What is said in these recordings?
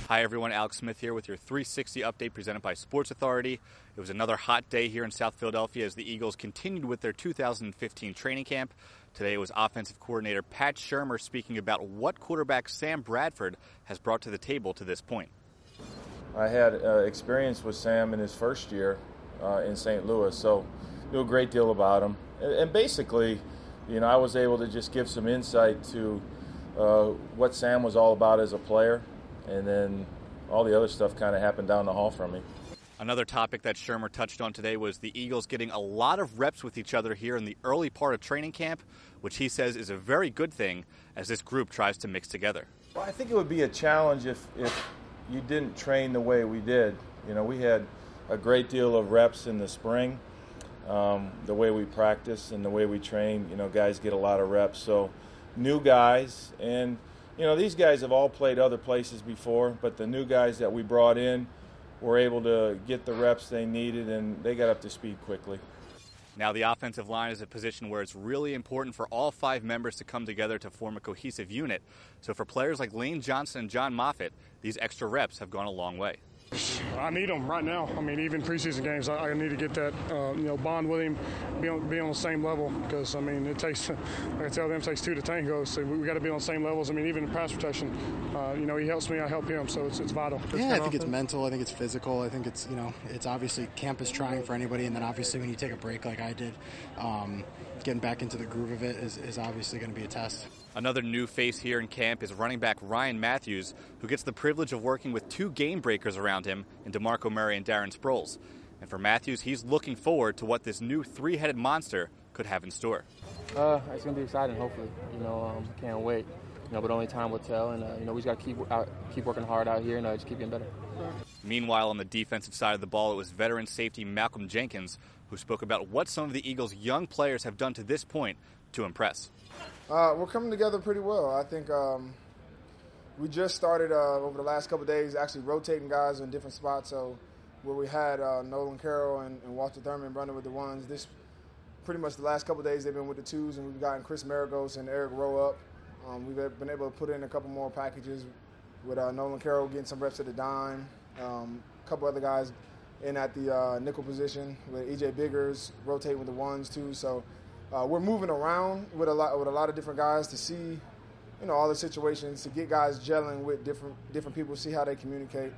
Hi everyone, Alex Smith here with your 360 update presented by Sports Authority. It was another hot day here in South Philadelphia as the Eagles continued with their 2015 training camp. Today it was offensive coordinator Pat Shurmur speaking about what quarterback Sam Bradford has brought to the table to this point. I had experience with Sam in his first year in St. Louis, so knew a great deal about him. And basically, I was able to just give some insight to what Sam was all about as a player. And then all the other stuff kind of happened down the hall from me. Another topic that Shurmur touched on today was the Eagles getting a lot of reps with each other here in the early part of training camp, which he says is a very good thing as this group tries to mix together. Well, I think it would be a challenge if you didn't train the way we did. We had a great deal of reps in the spring. The way we practice and the way we train, guys get a lot of reps. So new guys and these guys have all played other places before, but the new guys that we brought in were able to get the reps they needed, and they got up to speed quickly. Now the offensive line is a position where it's really important for all 5 members to come together to form a cohesive unit. So for players like Lane Johnson and John Moffitt, these extra reps have gone a long way. I need him right now. Even preseason games, I need to get that, bond with him, be on the same level. Because it takes, like I tell them, it takes 2 to tango. So we got to be on the same levels. Even in pass protection, he helps me, I help him. So it's vital. Yeah, I think it's mental. I think it's physical. I think it's it's obviously camp is trying for anybody, and then obviously when you take a break like I did, getting back into the groove of it is obviously going to be a test. Another new face here in camp is running back Ryan Matthews, who gets the privilege of working with 2 game breakers around him in DeMarco Murray and Darren Sproles. And for Matthews, he's looking forward to what this new 3-headed monster could have in store. It's going to be exciting, hopefully. Can't wait. But only time will tell. And, we just got to keep working hard out here and just keep getting better. Meanwhile, on the defensive side of the ball, it was veteran safety Malcolm Jenkins who spoke about what some of the Eagles' young players have done to this point to impress. We're coming together pretty well. I think we just started over the last couple of days actually rotating guys in different spots. So where we had Nolan Carroll and Walter Thurman running with the ones, this pretty much the last couple of days they've been with the 2s, and we've gotten Chris Maragos and Eric Rowe up. We've been able to put in a couple more packages with Nolan Carroll getting some reps at the dime, a couple other guys in at the nickel position with E.J. Biggers rotating with the 1s too. So we're moving around with a lot of different guys to see, all the situations, to get guys gelling with different people, see how they communicate.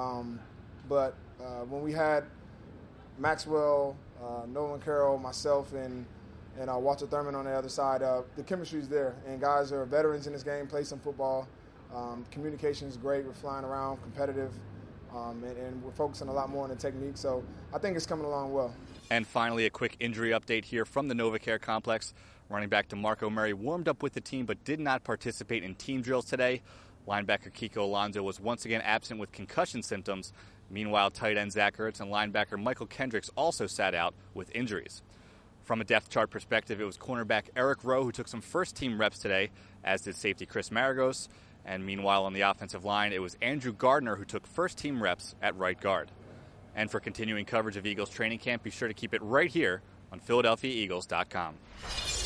But when we had Maxwell, Nolan Carroll, myself, and Walter Thurman on the other side, the chemistry's there, and guys are veterans in this game, play some football. Communication's great. We're flying around, competitive, and we're focusing a lot more on the technique. So I think it's coming along well. And finally, a quick injury update here from the NovaCare complex. Running back DeMarco Murray warmed up with the team but did not participate in team drills today. Linebacker Kiko Alonso was once again absent with concussion symptoms. Meanwhile, tight end Zach Ertz and linebacker Michael Kendricks also sat out with injuries. From a depth chart perspective, it was cornerback Eric Rowe who took some first-team reps today, as did safety Chris Maragos. And meanwhile, on the offensive line, it was Andrew Gardner who took first-team reps at right guard. And for continuing coverage of Eagles training camp, be sure to keep it right here on PhiladelphiaEagles.com.